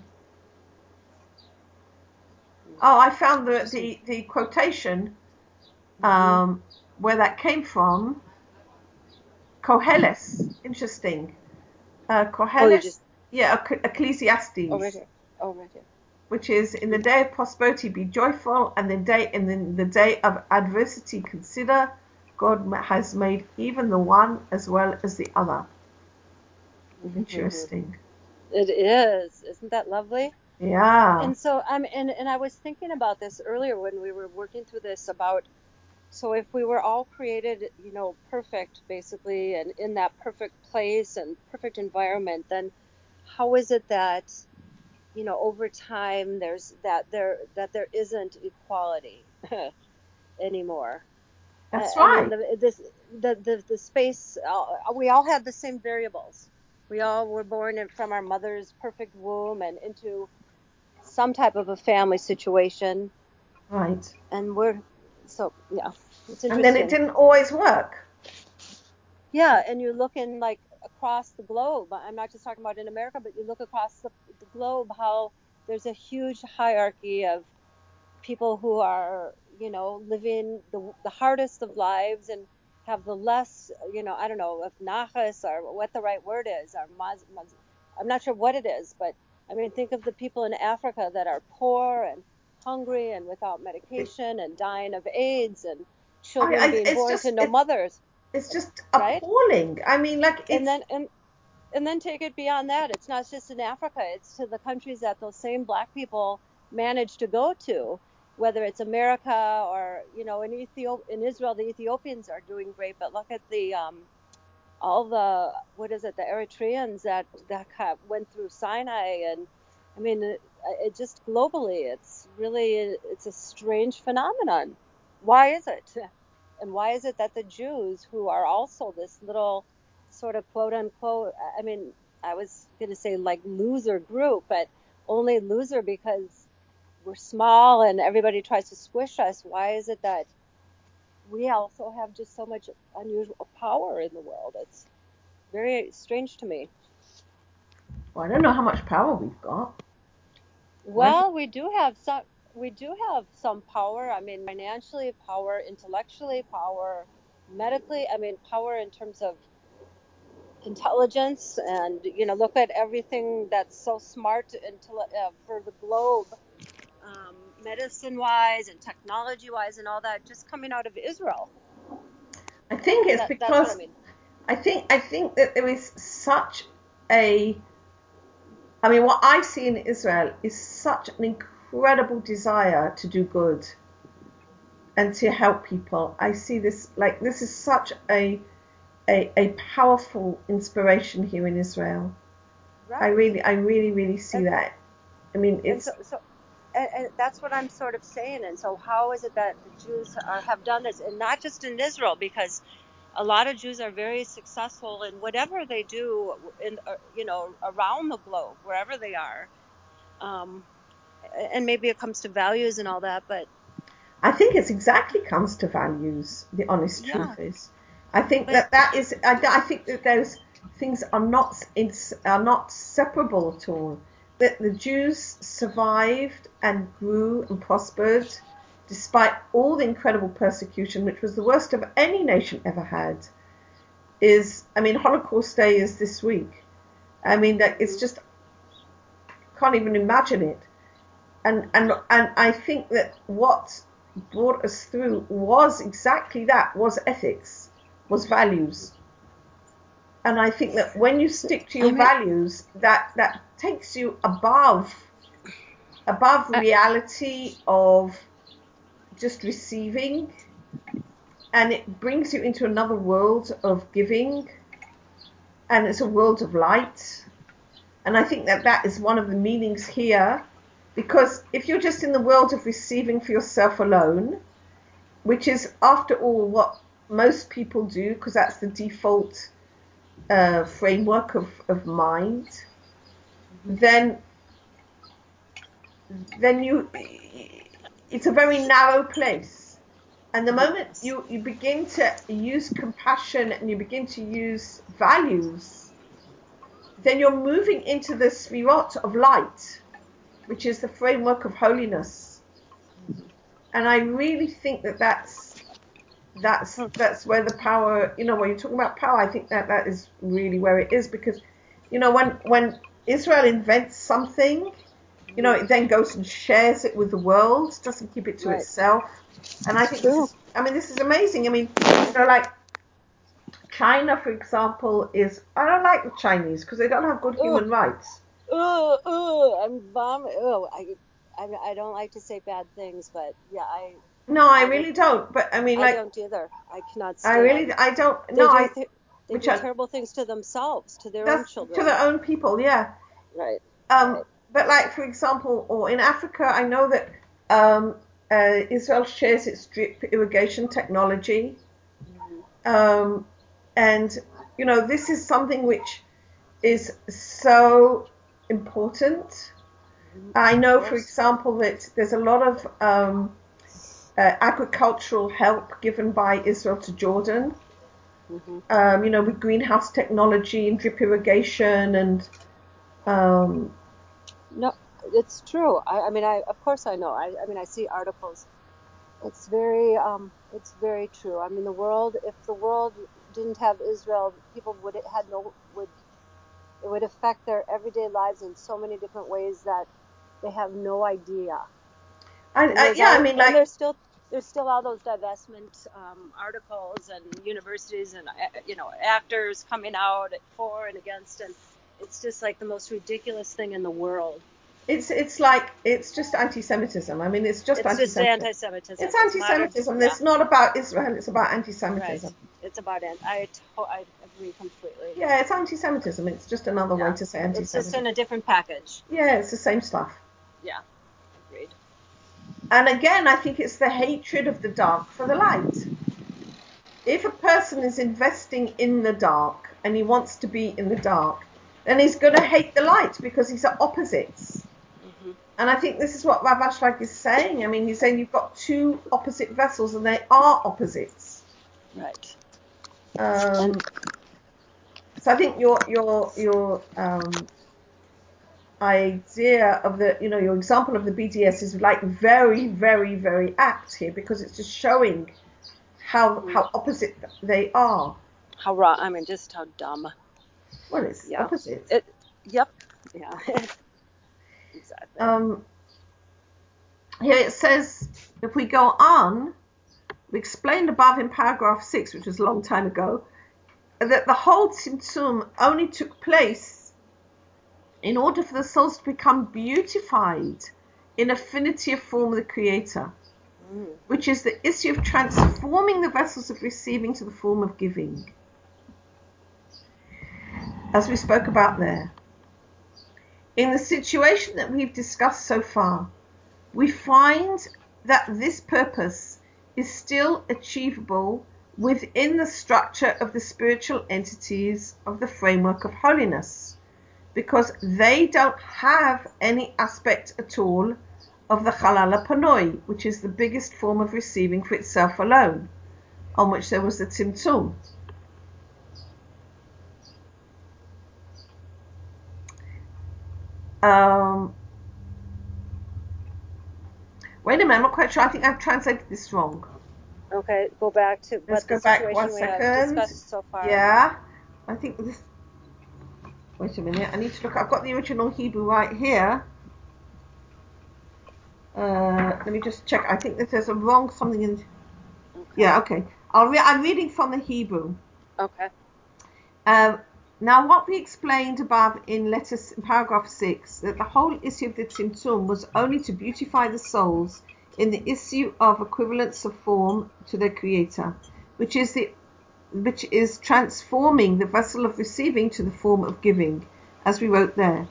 Oh, I found the quotation where that came from. Koheles, interesting. Koheles, Ecclesiastes. Oh, right here. Oh, right here. Which is, in the day of prosperity be joyful, and in the day of adversity consider, God has made even the one as well as the other. Interesting. It is. Isn't that lovely? Yeah, And so and I was thinking about this earlier when we were working through this about, so if we were all created, perfect basically, and in that perfect place and perfect environment, then how is it that, over time there isn't equality anymore? that's I mean, right. the space. We all have the same variables. We all were born from our mother's perfect womb and into some type of a family situation, Right. and so yeah, it's And then it interesting. didn't always work. Yeah, and you're looking like across the globe. I'm not just talking about in America, but you look across the globe, how there's a huge hierarchy of people who are, living the hardest of lives and have the less, I don't know if nachas or what the right word is, or I'm not sure what it is, but I mean, think of the people in Africa that are poor and hungry and without It, medication and dying of AIDS, and children I, being born to no it's mothers, just right? appalling. I mean, like And it's. then and then take it beyond that. It's not just in Africa, it's to the countries that those same black people manage to go to, whether it's America or, in Israel, the Ethiopians are doing great, but look at all the, what is it, the Eritreans that went through Sinai. And I mean, it just globally, it's a strange phenomenon. Why is it? And why is it that the Jews, who are also this little sort of quote unquote, I mean, I was going to say like loser group, but only loser because we're small and everybody tries to squish us. Why is it that we also have just so much unusual power in the world? It's very strange to me. Well, I don't know how much power we've got. I, Well, we do have some power. I mean, financially, power, intellectually, power, medically. I mean, power in terms of intelligence, and look at everything that's so smart for the globe, um, medicine wise and technology wise and all that, just coming out of Israel. I think it's That's what I because mean. I think that there is such a. I mean, what I see in Israel is such an incredible desire to do good and to help people. I see this like this is such a powerful inspiration here in Israel. Right. I really, really see and that. I mean, and it's. and that's what I'm sort of saying. And so how is it that the Jews have done this, and not just in Israel, because a lot of Jews are very successful in whatever they do in around the globe, wherever they are. Um, and maybe it comes to values and all that, but I think it's exactly comes to values. The honest yeah, truth is, I think but that is. I think that those things are not separable at all. That the Jews survived and grew and prospered despite all the incredible persecution, which was the worst of any nation ever had. Is I mean, Holocaust Day is this week. I mean, that it's mhm, just can't even imagine it. And I think that what brought us through was exactly that, was ethics, was values. And I think that when you stick to I your mean, values, that takes you above I, reality of just receiving, and it brings you into another world of giving, and it's a world of light. And I think that that is one of the meanings here, because if you're just in the world of receiving for yourself alone, which is, after all, what most people do, because that's the default framework of mind, then you it's a very narrow place. And the moment yes, you begin to use compassion and you begin to use values, then you're moving into the spirot of light, which is the framework of holiness. And I really think that that's where the power, when you're talking about power, I think that that is really where it is, because when Israel invents something, it then goes and shares it with the world, doesn't keep it to right, itself. And I think true, this is amazing. I mean, like China, for example, is, I don't like the Chinese because they don't have good oh, human rights. I'm vomiting. Oh, I don't like to say bad things, but yeah, No, I I would. really don't. But I mean, I like, don't either. I cannot I really, stand. I don't. They No, do. I, They which do I, terrible things to themselves, to their own that's to children. their own people, yeah. Right. Um, Right. but like, for example, or in Africa, I know that um, Israel shares its drip irrigation technology. Hmm. Um, and, this is something which is so important. I Of know, for course. example, that there's a lot of agricultural help given by Israel to Jordan, Hmm. with greenhouse technology and drip irrigation and um, No, it's true. I mean, I of course I know. I mean, I see articles. It's very true. I mean, the world. If the world didn't have Israel, people would had no would it would affect their everyday lives in so many different ways that they have no idea. And yeah, I mean, like, there's still all those divestment articles and universities and actors coming out for and against, and it's just like the most ridiculous thing in the world. it's like it's just anti-Semitism. I mean, it's just It's just anti-Semitism. anti-Semitism. It's It's modern. anti-Semitism. Yeah, It's not about Israel. It's about right. anti-Semitism. It's about it. I agree completely. Yeah, it's anti-Semitism. It's just another way Yeah, to say it's just in anti-Semitism. a different package. Yeah, it's the same stuff. Yeah, agreed. And again, I think it's the hatred of the dark for the light. If a person is investing in the dark and he wants to be in the dark, then he's going to hate the light because these are opposites. Hmm. And I think this is what Rav Ashlag is saying. I mean, he's saying you've got two opposite vessels and they are opposites. Right. And So I think your idea of your example of the BDS is like very, very, very apt here because it's just showing mhm. how opposite they are. How raw. I mean, just how dumb. Well, it's Yeah. opposite. It. Yep. Yeah. Exactly. Um, Here it says, if we go on, we explained above in paragraph 6, which was a long time ago, that the whole Tzimtzum only took place in order for the souls to become beautified in affinity of form of the Creator, Mm. which is the issue of transforming the vessels of receiving to the form of giving, as we spoke about there. In the situation that we've discussed so far, we find that this purpose is still achievable within the structure of the spiritual entities of the framework of holiness, because they don't have any aspect at all of the Halal Panoi, which is the biggest form of receiving for itself alone, on which there was the Tzimtzum. Wait a minute, I'm not quite sure. I think I've translated this wrong. Okay. Go back to Let's what the go back one situation we have second. discussed so far. Yeah, I think this. Wait a minute, I need to look. I've got the original Hebrew right here. Let me just check. I think that there's a wrong something in. Okay. Yeah, okay. I'm reading from the Hebrew. Okay. Um, Now, what we explained above in paragraph 6, that the whole issue of the Tzimtzum was only to beautify the souls in the issue of equivalence of form to their Creator, which is transforming the vessel of receiving to the form of giving, as we wrote there.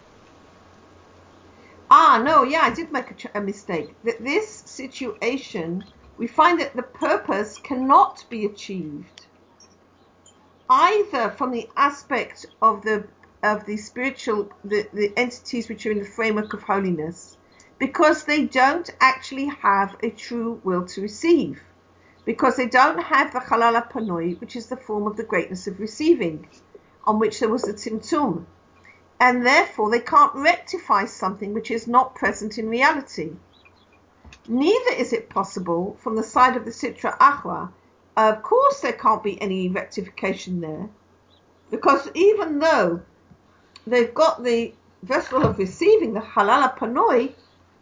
No, yeah, I did make a mistake. That this situation, we find that the purpose cannot be achieved either from the aspect of the spiritual, the entities which are in the framework of holiness, because they don't actually have a true will to receive, because they don't have the Halal Panoi, which is the form of the greatness of receiving, on which there was the Tzimtzum, and therefore they can't rectify something which is not present in reality. Neither is it possible from the side of the Sitra Achra. Of course there can't be any rectification there, because even though they've got the vessel of receiving, the Halal Panoi,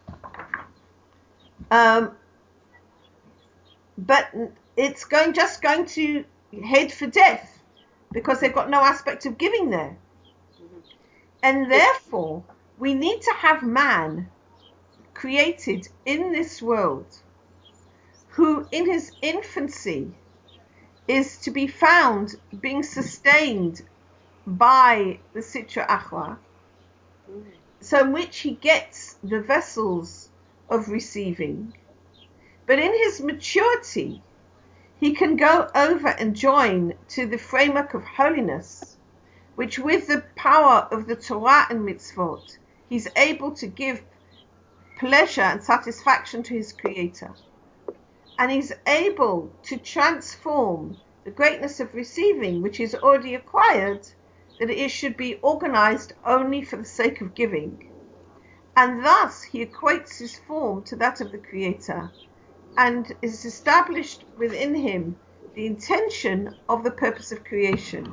but it's just going to head for death, because they've got no aspect of giving there. Hmm. And therefore, we need to have man created in this world who in his infancy is to be found being sustained by the Sitra Achra, so in which he gets the vessels of receiving. But in his maturity, he can go over and join to the framework of holiness, which with the power of the Torah and mitzvot, he's able to give pleasure and satisfaction to his Creator. And he's able to transform the greatness of receiving, which is already acquired, that it should be organized only for the sake of giving. And thus he equates his form to that of the Creator, and is established within him the intention of the purpose of creation.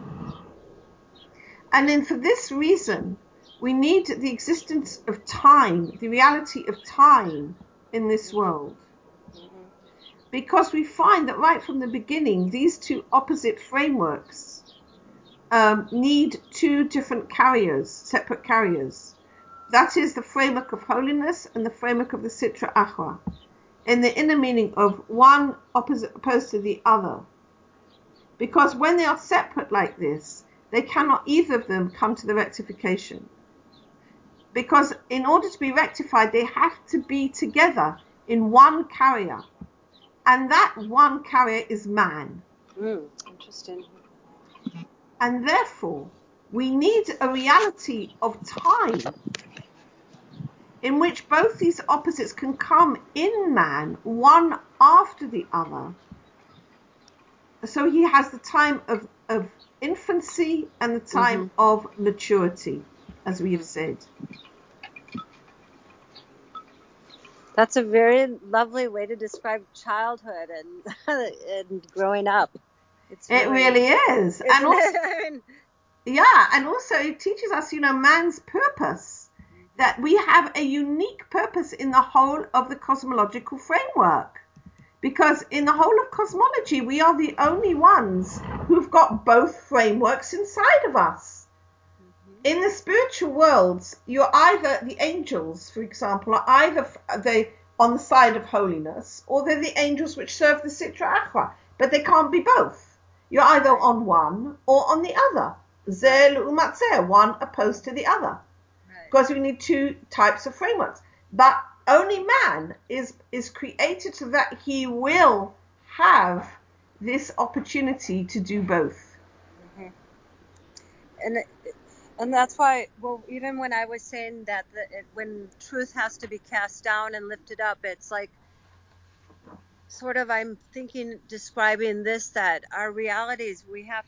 And then for this reason, we need the existence of time, the reality of time in this world. Because we find that right from the beginning, these two opposite frameworks need two different carriers, separate carriers. That is the framework of holiness and the framework of the Sitra Achra, in the inner meaning of one opposed to the other. Because when they are separate like this, they cannot either of them come to the rectification. Because in order to be rectified, they have to be together in one carrier. And that one carrier is man. Interesting. And therefore, we need a reality of time in which both these opposites can come in man, one after the other. So he has the time of infancy and the time of maturity, as we have said. That's a very lovely way to describe childhood and growing up. It really is. And also, and also it teaches us, man's purpose, that we have a unique purpose in the whole of the cosmological framework. Because in the whole of cosmology, we are the only ones who've got both frameworks inside of us. In the spiritual worlds, you're either the angels, for example, are either they on the side of holiness, or they're the angels which serve the Sitra Achra. But they can't be both. You're either on one or on the other. Zeh l'umat zeh, one opposed to the other. Because we need two types of frameworks. But only man is created so that he will have this opportunity to do both. And that's why, well, even when I was saying that when truth has to be cast down and lifted up, it's like sort of I'm describing this, that our realities, we have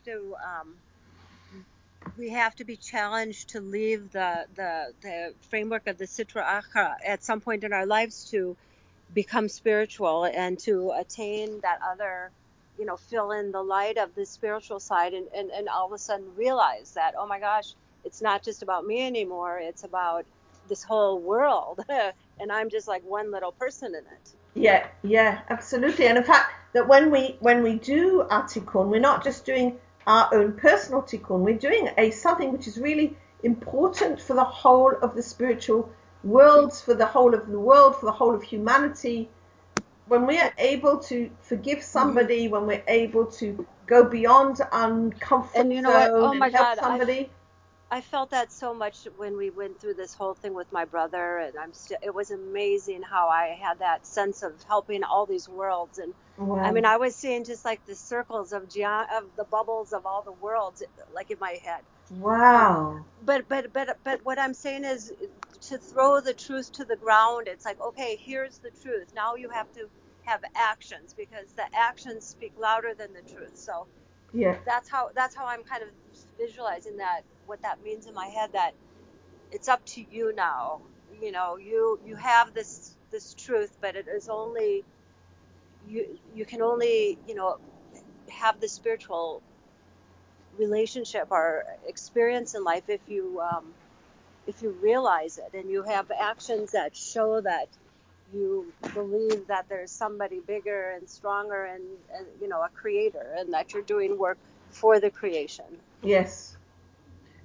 to be challenged to leave the framework of the Sitra Achra at some point in our lives to become spiritual and to attain that other, fill in the light of the spiritual side and all of a sudden realize that, oh my gosh, it's not just about me anymore. It's about this whole world. And I'm just like one little person in it. Yeah, absolutely. And in fact, that when we do our tikkun, we're not just doing our own personal tikkun, we're doing something which is really important for the whole of the spiritual worlds, for the whole of the world, for the whole of humanity. When we are able to forgive somebody, when we're able to go beyond uncomfort and you know what? Oh my help God, somebody. I felt that so much when we went through this whole thing with my brother, and it was amazing how I had that sense of helping all these worlds. And wow. I mean, I was seeing just like the circles of the bubbles of all the worlds, like in my head. Wow. But what I'm saying is to throw the truth to the ground. It's like, okay, here's the truth. Now you have to have actions, because the actions speak louder than the truth. So yeah, that's how I'm kind of visualizing that, what that means in my head, that it's up to you now. You have this truth, but it is only you can only have the spiritual relationship or experience in life if you realize it, and you have actions that show that you believe that there's somebody bigger and stronger and a creator, and that you're doing work for the creation. Yes.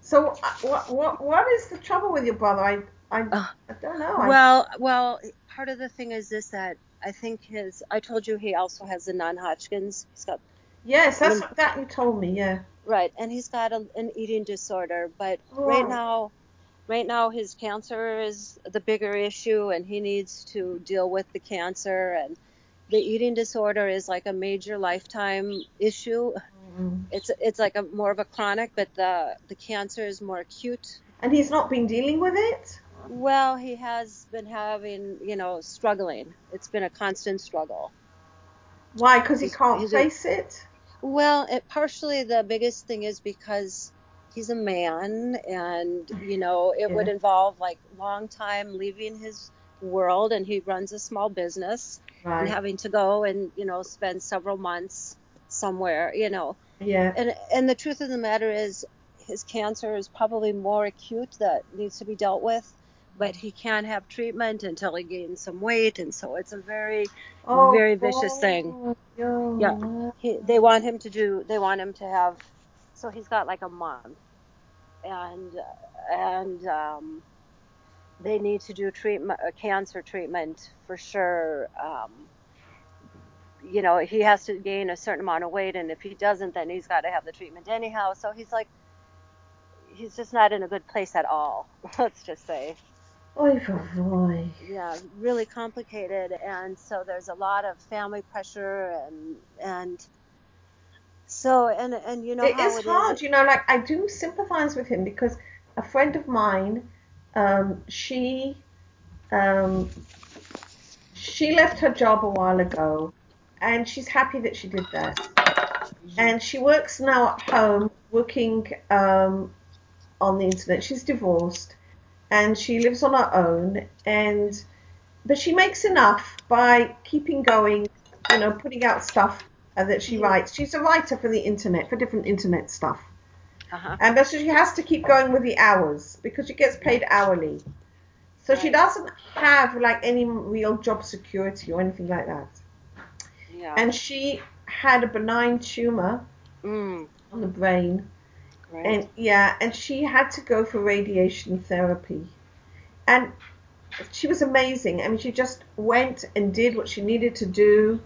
So what is the trouble with your brother? I don't know. Well, part of the thing is this, that I think I told you he also has a non-Hodgkin's. He's got Yes, that's lymp, what that you told me. Yeah. right, and he's got an eating disorder. But Right. right now his cancer is the bigger issue, and he needs to deal with the cancer. And the eating disorder is like a major lifetime issue. Mm. It's like a more of a chronic, but the cancer is more acute. And he's not been dealing with it? Well, he has been having, struggling. It's been a constant struggle. Why? Because he can't He's a face it? Well, partially the biggest thing is because he's a man, and it would Yeah. involve like long time leaving his world, and he runs a small business, and Right. having to go and spend several months somewhere, Yeah. and the truth of the matter is his cancer is probably more acute that needs to be dealt with, but he can't have treatment until he gains some weight, and so it's a very, Oh very vicious thing. boy. Yeah, Yo. they want him to have, so he's got like a month, and they need to do treatment, cancer treatment for sure. He has to gain a certain amount of weight, and if he doesn't, then he's got to have the treatment anyhow. So he's just not in a good place at all. Let's just say, Oy vey. yeah, really complicated, and so there's a lot of family pressure, and so and you know It how is it is. hard, like I do sympathize with him because a friend of mine, she um, she left her job a while ago, and she's happy that she did that. And she works now at home, working on the internet. She's divorced, and she lives on her own, but she makes enough by keeping going, putting out stuff that she Mhm. writes. She's a writer for the internet, for different internet stuff. Uh-huh. And but she has to keep going with the hours because she gets paid Right. hourly. So she Right. doesn't have like any real job security or anything like that. Yeah. And she had a benign tumor Mm. on the brain. Right. And she had to go for radiation therapy. And she was amazing. I mean, she just went and did what she needed to do.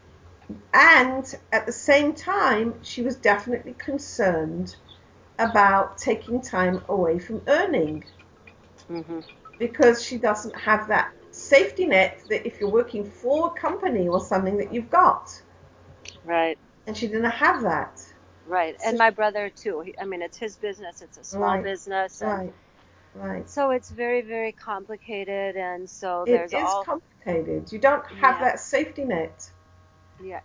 And at the same time, she was definitely concerned about taking time away from earning Mhm. because she doesn't have that safety net that if you're working for a company or something that you've got. Right. And she didn't have that. Right. So And my brother too. I mean, it's his business. It's a small right, business, and right, right. so it's very, very complicated. And so It there's is all, complicated. You don't have yeah, that safety net. yeah.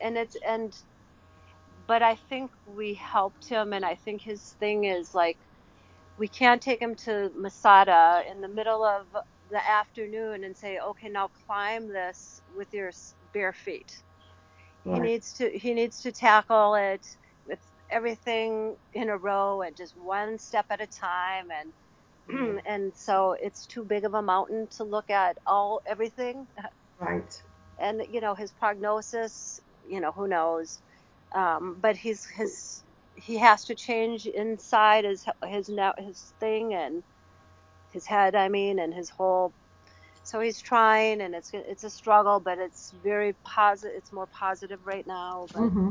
But I think we helped him, and I think his thing is like we can't take him to Masada in the middle of the afternoon and say, okay, now climb this with your bare feet. Right. He needs to tackle it with everything in a row and just one step at a time, Yeah. and so it's too big of a mountain to look at everything. Right. And his prognosis, who knows, but he has to change inside his thing, and his head, I mean, and his whole, so he's trying, and it's a struggle, but it's very positive. It's more positive right now, but Mm-hmm.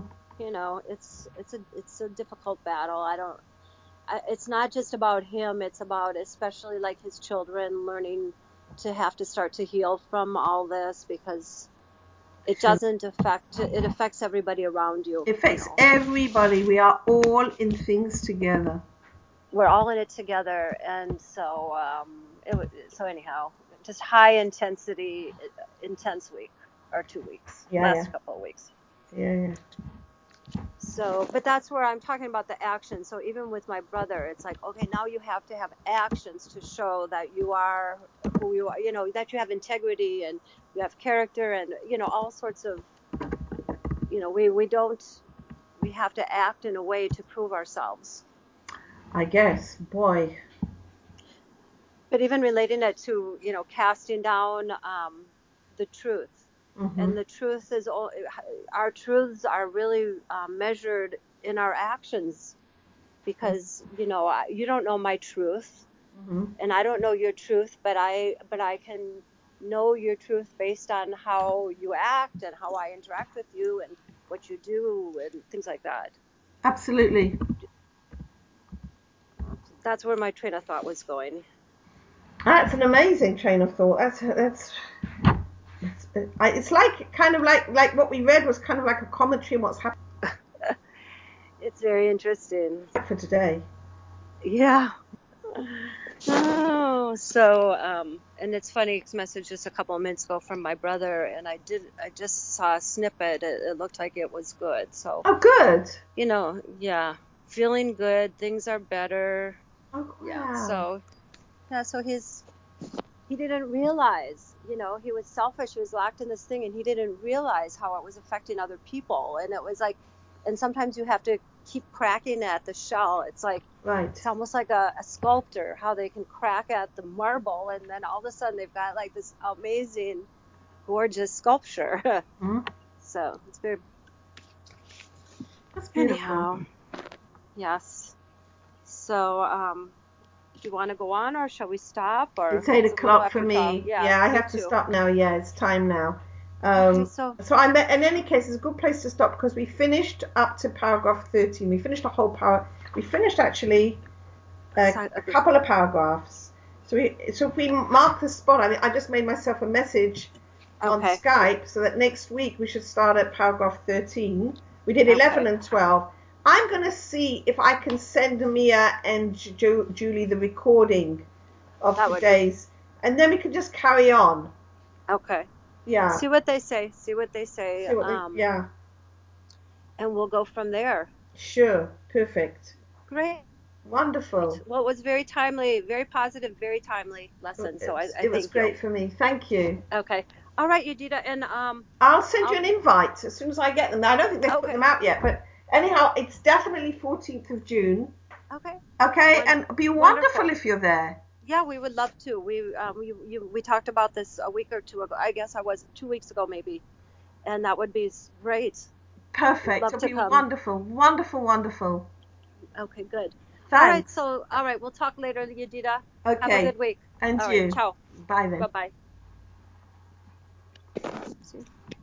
it's a difficult battle. It's not just about him. It's about especially like his children learning to have to start to heal from all this, because Sure. it affects everybody around you. It affects everybody. We are all in things together. We're all in it together, and so so anyhow, just high intensity, intense week or 2 weeks, Yeah, yeah, last couple of weeks. yeah, yeah. So, but that's where I'm talking about the action. So even with my brother, it's like, okay, now you have to have actions to show that you are who you are, that you have integrity, and you have character, and all sorts of, we have to act in a way to prove ourselves. I guess, boy. But even relating it to, casting down the truth. Mm-hmm. And the truth is, our truths are really measured in our actions. because you don't know my truth, Mm-hmm. and I don't know your truth, but I can know your truth based on how you act and how I interact with you and what you do and things like that. Absolutely. That's where my train of thought was going. That's an amazing train of thought. It's like kind of like what we read was kind of like a commentary on what's happening It's very interesting. for today. Yeah. Oh, so and it's funny, because message just a couple of minutes ago from my brother, and I just saw a snippet. It looked like it was good. So, Oh, good. Yeah, feeling good. Things are better. Oh, Yeah. wow. So he didn't realize, he was selfish. He was locked in this thing, and he didn't realize how it was affecting other people. And it was like, and sometimes you have to keep cracking at the shell. It's like, Right. it's almost like a sculptor, how they can crack at the marble, and then all of a sudden they've got like this amazing, gorgeous sculpture. Mm-hmm. So it's very. That's beautiful. Anyhow, yes. So, do you want to go on, or shall we stop? Or It's 8 o'clock for me. Yeah, I me have to too. stop now. Yeah, it's time now. Okay, So in any case, it's a good place to stop because we finished up to paragraph 13. We finished the whole paragraph. We finished actually a couple of paragraphs. So if we mark the spot, I just made myself a message on Skype so that next week we should start at paragraph 13. We did 11 and 12. I'm going to see if I can send Mia and Julie the recording of today's, and then we can just carry on. Okay. Yeah. See what they say. Yeah. And we'll go from there. Sure. Perfect. Great. Wonderful. Well, it was very timely, very positive, very timely lesson. So I it was thank great you. for me. Thank you. Okay. All right, Yudita, and I'll send you an invite as soon as I get them. I don't think they've put them out yet, but anyhow, it's definitely 14th of June. Okay. Okay, and it'd be wonderful if you're there. Yeah, we would love to. We talked about this a week or two ago. I guess I was 2 weeks ago maybe, and that would be great. Perfect. It'd be wonderful, wonderful, wonderful. Okay, good. Thanks. All right, we'll talk later, Yudita. Okay. Have a good week. And all you. Right, ciao. Bye then. Bye-bye.